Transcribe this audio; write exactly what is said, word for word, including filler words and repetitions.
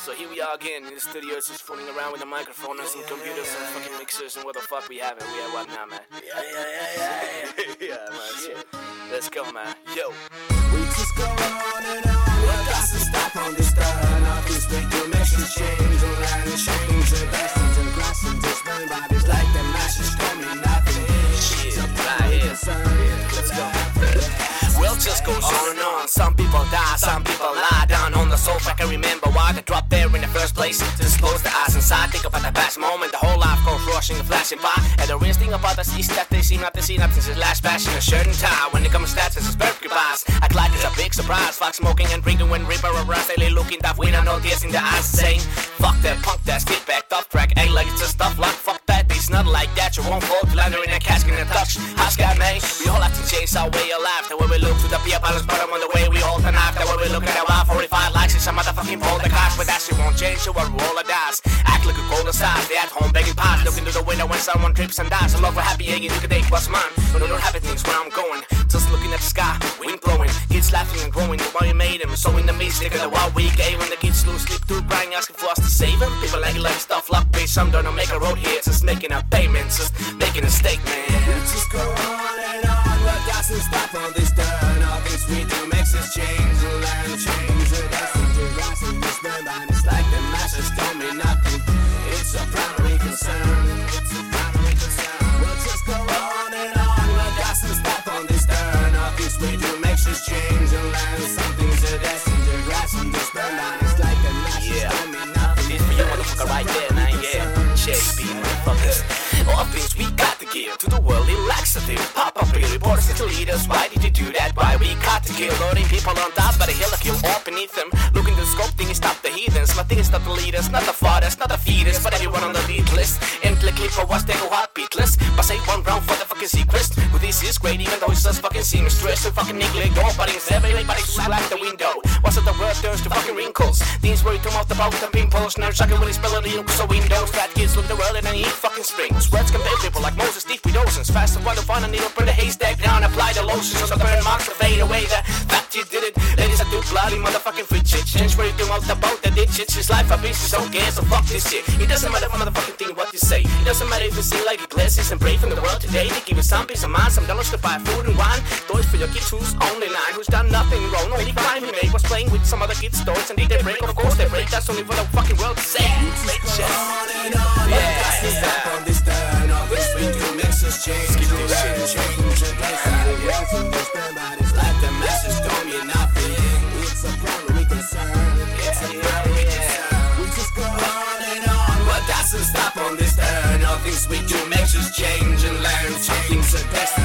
So here we are again in the studio, just fooling around with the microphone and some yeah, computers yeah, yeah, and fucking yeah. mixers and what the fuck we have it. We have what now, man? Yeah, yeah, yeah, yeah. Yeah, man, shit. Let's go, man. Yo. We just go on and on. We got to stop on this turn. Of this way to make some change. Around and change. The best and the grass and the spring bodies like the masses coming nothing. Shit, right here. Yeah, let's go. Well, just goes on and on. Some people die, some people lie down on the sofa. I can remember why they dropped there in the first place. Just close the eyes inside, think about the past moment. The whole life goes rushing and flashing by. And the real thing about us is that they seem not to see nothing since last fashion a certain time. When it comes to stats, it's birth goodbyes. Act like it's a big surprise. Fuck smoking and drinking when Ripper or Russ. They looking tough, we don't know tears in the eyes saying fuck that punk, that skid back, tough track. Ain't like it's just stuff like fuck that. It's not like that, you won't fall to land in a casket in a touch. Hush guy, man, we all have to change our way of life. The way we look to the beer bottles, bottom on the way we hold the knife. The way we look at our Y forty-five likes it's a motherfucking pull the cash. But that shit won't change, so we'll roll the dice. Act like a golden size, they at home begging pies. Looking through the window when someone trips and dies. I love for happy egg, you can take what's mine. But I don't have things where I'm going. Just looking at the sky, wind blowing. Kids laughing and growing, the one we made them. So in the mistake of the wild we gave when the kids lose sleep too, crying, asking for us to save them. People like it like stuff like bitch, some don't make a road here. Just making a payment, just making a statement. We just go on and on, what doesn't stop on this turn. All things we do makes us change and learn, change. The destiny to rise in this burn, and it's like the masses don't mean nothing. It's a primary concern, it's a primary concern. We'll just go on and on, what doesn't stop on this turn. All things we do makes us change and learn. Something's a destiny to rise in this burn, and it's like the masses yeah. don't mean nothing. It's for you motherfucker right there, man, yeah. J B, motherfuckers. All things we got to give to the world in laxative. Pop up here, reporters to leaders. Why did you do that? Why we got to kill? Loading people on top by the hill, I kill all beneath them. Looking to scope, thing is stop the heathens. My thing is not the leaders, not the fathers, not the feeders, but everyone on the lead list. Empty clip for what's they go heartbeatless. But say one round for the fucking secrets. Well, this is great, even though it's just fucking seamstress. To fucking neglect nobody instead, everybody just like the window. What's it the word turns to fucking wrinkles? Things worry too much about the pimples. Nerds sucking when it's spelling the so windows. Fat kids look the world and they eat fucking springs. Words can pay people like Moses, Steve with dozens. Fast as one to find a needle, put the haystack down, apply the lotion so the burn marks will fade away. The fact you did it, ladies are too bloody motherfucking free shit. Change where you do out about the ditch. It's his life, a business, okay, so fuck this shit. It doesn't matter for motherfucking thing what you say. It doesn't matter if you sing like a glasses and pray from the world today. They give you some peace of mind, some dollars to buy food and wine. Toys for your kids who's only nine, who's done nothing wrong. Only crime he made was playing with some other kids' toys, and did they break? Of course they break. That's only for the fucking world to say. Bitches. On and on, yeah, yeah. On this turn, all this we do makes us change. Skip this shit, change the place and the rest in this burn, but it's like the masses don't mean nothing. It's a primary concern. It's a primary concern. We just go on and on, but doesn't stop on this turn. All things we do makes us change and learn. Something's a destiny.